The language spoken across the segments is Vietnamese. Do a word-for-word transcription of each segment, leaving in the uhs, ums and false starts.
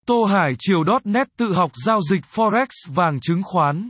Tô Hải Triều chấm net tự học giao dịch Forex vàng chứng khoán.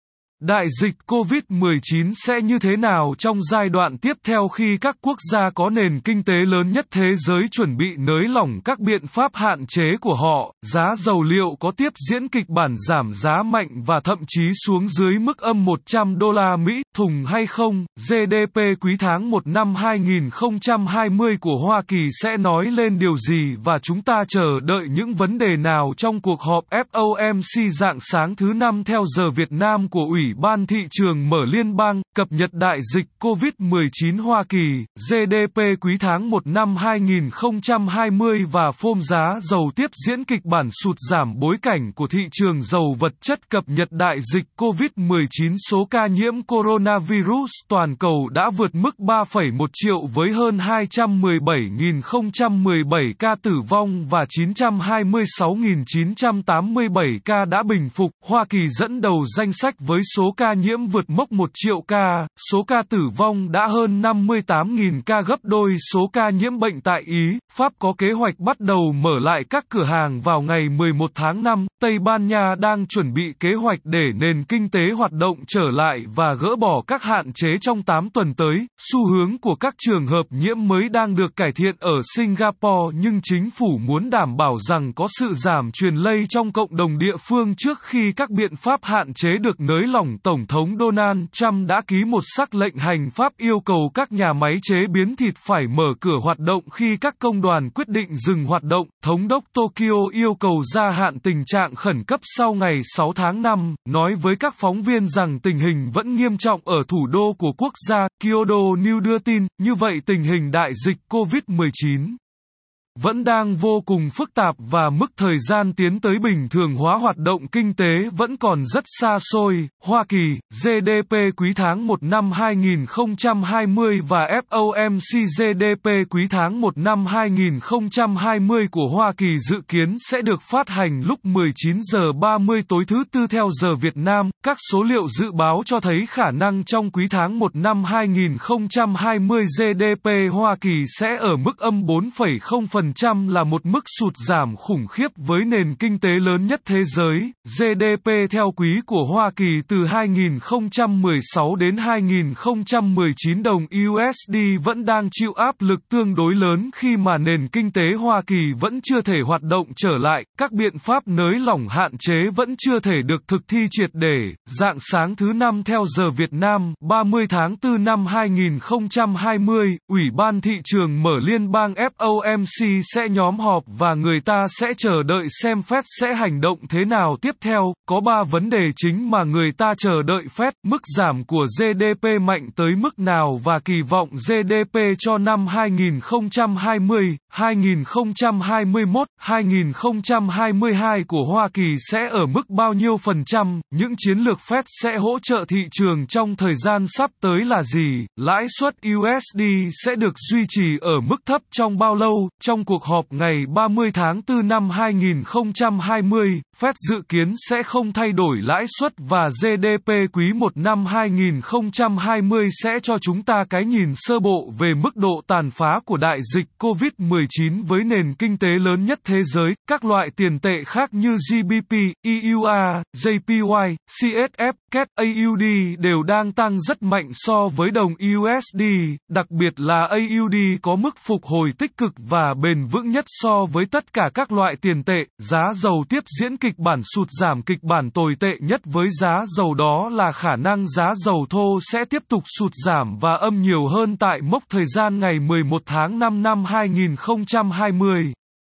Đại dịch Covid mười chín sẽ như thế nào trong giai đoạn tiếp theo khi các quốc gia có nền kinh tế lớn nhất thế giới chuẩn bị nới lỏng các biện pháp hạn chế của họ? Giá dầu liệu có tiếp diễn kịch bản giảm giá mạnh và thậm chí xuống dưới mức âm một trăm đô la Mỹ thùng hay không? giê đê pê quý tháng một năm hai nghìn không trăm hai mươi của Hoa Kỳ sẽ nói lên điều gì và chúng ta chờ đợi những vấn đề nào trong cuộc họp ép ô em xê rạng sáng thứ năm theo giờ Việt Nam của Ủy ban Thị trường Mở Liên bang, cập nhật đại dịch Covid mười chín Hoa Kỳ, giê đê pê quý tháng một năm hai nghìn không trăm hai mươi và phôm giá dầu tiếp diễn kịch bản sụt giảm bối cảnh của thị trường dầu vật chất cập nhật đại dịch Covid mười chín số ca nhiễm coronavirus toàn cầu đã vượt mức ba phẩy một triệu với hơn hai trăm mười bảy nghìn không trăm mười bảy ca tử vong và chín trăm hai mươi sáu nghìn chín trăm tám mươi bảy ca đã bình phục. Hoa Kỳ dẫn đầu danh sách với số ca nhiễm vượt mốc một triệu ca, số ca tử vong đã hơn năm mươi tám nghìn ca, gấp đôi số ca nhiễm bệnh tại Ý. Pháp có kế hoạch bắt đầu mở lại các cửa hàng vào ngày mười một tháng năm. Tây Ban Nha đang chuẩn bị kế hoạch để nền kinh tế hoạt động trở lại và gỡ bỏ các hạn chế trong tám tuần tới. Xu hướng của các trường hợp nhiễm mới đang được cải thiện ở Singapore, nhưng chính phủ muốn đảm bảo rằng có sự giảm truyền lây trong cộng đồng địa phương trước khi các biện pháp hạn chế được nới lỏng. Tổng thống Donald Trump đã ký một sắc lệnh hành pháp yêu cầu các nhà máy chế biến thịt phải mở cửa hoạt động khi các công đoàn quyết định dừng hoạt động. Thống đốc Tokyo yêu cầu gia hạn tình trạng khẩn cấp sau ngày sáu tháng năm, nói với các phóng viên rằng tình hình vẫn nghiêm trọng ở thủ đô của quốc gia. Kyodo News đưa tin, như vậy tình hình đại dịch Covid mười chín vẫn đang vô cùng phức tạp và mức thời gian tiến tới bình thường hóa hoạt động kinh tế vẫn còn rất xa xôi. Hoa Kỳ, giê đê pê quý tháng một năm hai nghìn không trăm hai mươi và ép ô em xê giê đê pê quý tháng một năm hai nghìn không trăm hai mươi của Hoa Kỳ dự kiến sẽ được phát hành lúc mười chín giờ ba mươi tối thứ Tư theo giờ Việt Nam. Các số liệu dự báo cho thấy khả năng trong quý tháng một năm hai nghìn không trăm hai mươi giê đê pê Hoa Kỳ sẽ ở mức âm bốn phẩy không phần trăm là một mức sụt giảm khủng khiếp với nền kinh tế lớn nhất thế giới. giê đê pê theo quý của Hoa Kỳ từ hai nghìn không trăm mười sáu đến hai nghìn không trăm mười chín đồng u ét đê vẫn đang chịu áp lực tương đối lớn khi mà nền kinh tế Hoa Kỳ vẫn chưa thể hoạt động trở lại, các biện pháp nới lỏng hạn chế vẫn chưa thể được thực thi triệt để. Rạng sáng thứ năm theo giờ Việt Nam, ba mươi tháng tư năm hai nghìn không trăm hai mươi, Ủy ban Thị trường Mở Liên bang ép ô em xê sẽ nhóm họp và người ta sẽ chờ đợi xem Fed sẽ hành động thế nào tiếp theo. Có ba vấn đề chính mà người ta chờ đợi Fed: mức giảm của giê đê pê mạnh tới mức nào và kỳ vọng giê đê pê cho năm hai nghìn không trăm hai mươi, hai nghìn không trăm hai mươi mốt, hai nghìn không trăm hai mươi hai của Hoa Kỳ sẽ ở mức bao nhiêu phần trăm, những chiến lược Fed sẽ hỗ trợ thị trường trong thời gian sắp tới là gì, lãi suất u ét đê sẽ được duy trì ở mức thấp trong bao lâu. Trong cuộc họp ngày ba mươi tháng tư năm hai nghìn không trăm hai mươi, Fed dự kiến sẽ không thay đổi lãi suất và giê đê pê quý một năm hai nghìn không trăm hai mươi sẽ cho chúng ta cái nhìn sơ bộ về mức độ tàn phá của đại dịch Covid mười chín với nền kinh tế lớn nhất thế giới. Các loại tiền tệ khác như giê bê pê, e u a, jê pê i, xê ét ép, ca e tê, a u đê đều đang tăng rất mạnh so với đồng u ét đê, đặc biệt là a u đê có mức phục hồi tích cực và bền vững nhất so với tất cả các loại tiền tệ. Giá dầu tiếp diễn kịch bản sụt giảm, kịch bản tồi tệ nhất với giá dầu đó là khả năng giá dầu thô sẽ tiếp tục sụt giảm và âm nhiều hơn tại mốc thời gian ngày mười một tháng năm năm hai nghìn không trăm hai mươi.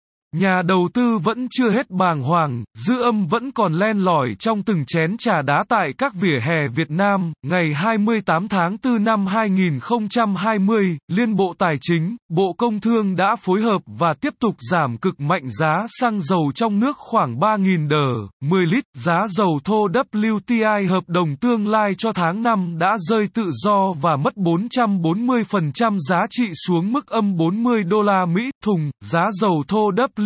Nhà đầu tư vẫn chưa hết bàng hoàng, dư âm vẫn còn len lỏi trong từng chén trà đá tại các vỉa hè Việt Nam. Ngày hai mươi tám tháng tư năm hai nghìn không trăm hai mươi, Liên Bộ Tài chính, Bộ Công Thương đã phối hợp và tiếp tục giảm cực mạnh giá xăng dầu trong nước khoảng ba nghìn đờ mười lít. Giá dầu thô vê kép tê i hợp đồng tương lai cho tháng năm đã rơi tự do và mất bốn trăm bốn mươi phần trăm giá trị xuống mức âm bốn mươi đô la Mỹ thùng. Giá dầu thô vê kép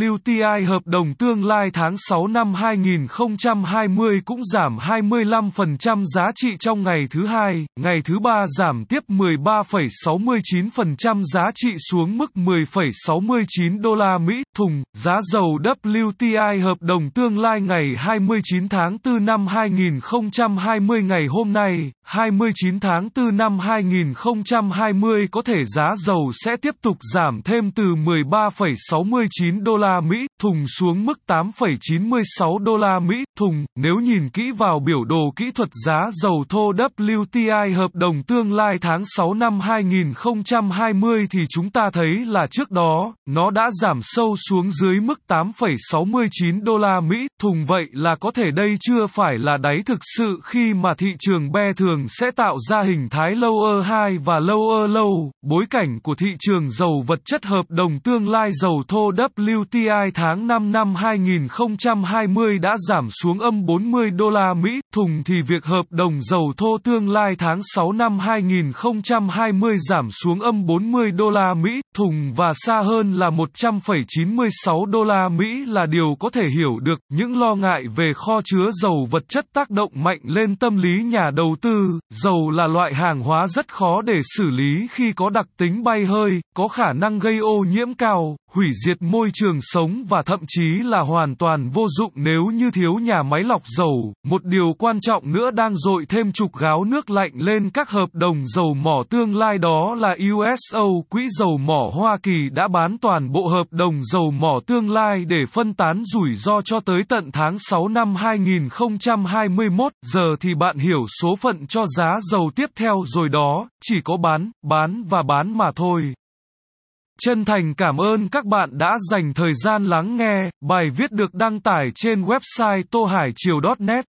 W T I hợp đồng tương lai tháng sáu năm hai nghìn không trăm hai mươi cũng giảm hai mươi lăm phần trăm giá trị trong ngày thứ hai, ngày thứ ba giảm tiếp mười ba phẩy sáu mươi chín phần trăm giá trị xuống mức mười phẩy sáu mươi chín đô la Mỹ thùng. Giá dầu W T I hợp đồng tương lai ngày hai mươi chín tháng tư năm hai nghìn không trăm hai mươi ngày hôm nay, hai mươi chín tháng tư năm hai nghìn không trăm hai mươi có thể giá dầu sẽ tiếp tục giảm thêm từ mười ba phẩy sáu mươi chín đô la Mỹ thùng xuống mức tám phẩy chín mươi sáu đô la Mỹ thùng. Nếu nhìn kỹ vào biểu đồ kỹ thuật giá dầu thô W T I hợp đồng tương lai tháng sáu năm hai nghìn không trăm hai mươi thì chúng ta thấy là trước đó, nó đã giảm sâu xuống dưới mức tám phẩy sáu mươi chín đô la Mỹ thùng. Vậy là có thể đây chưa phải là đáy thực sự khi mà thị trường be thường sẽ tạo ra hình thái lower high và lower low. Bối cảnh của thị trường dầu vật chất hợp đồng tương lai dầu thô W T I tháng năm năm hai nghìn không trăm hai mươi đã giảm xuống âm bốn mươi đô la Mỹ thùng thì việc hợp đồng dầu thô tương lai tháng sáu năm hai nghìn không trăm hai mươi giảm xuống âm bốn mươi đô la Mỹ thùng và xa hơn là một trăm phẩy chín mươi sáu đô la Mỹ là điều có thể hiểu được. Những lo ngại về kho chứa dầu vật chất tác động mạnh lên tâm lý nhà đầu tư. Dầu là loại hàng hóa rất khó để xử lý khi có đặc tính bay hơi, có khả năng gây ô nhiễm cao, hủy diệt môi trường sống và thậm chí là hoàn toàn vô dụng nếu như thiếu nhà máy lọc dầu. Một điều quan trọng nữa đang dội thêm trục gáo nước lạnh lên các hợp đồng dầu mỏ tương lai đó là U S O, quỹ dầu mỏ Hoa Kỳ đã bán toàn bộ hợp đồng dầu mỏ tương lai để phân tán rủi ro cho tới tận tháng sáu năm hai nghìn không trăm hai mươi mốt. Giờ thì bạn hiểu số phận cho giá dầu tiếp theo rồi đó, chỉ có bán, bán và bán mà thôi. Chân thành cảm ơn các bạn đã dành thời gian lắng nghe. Bài viết được đăng tải trên website tô hải triều chấm net.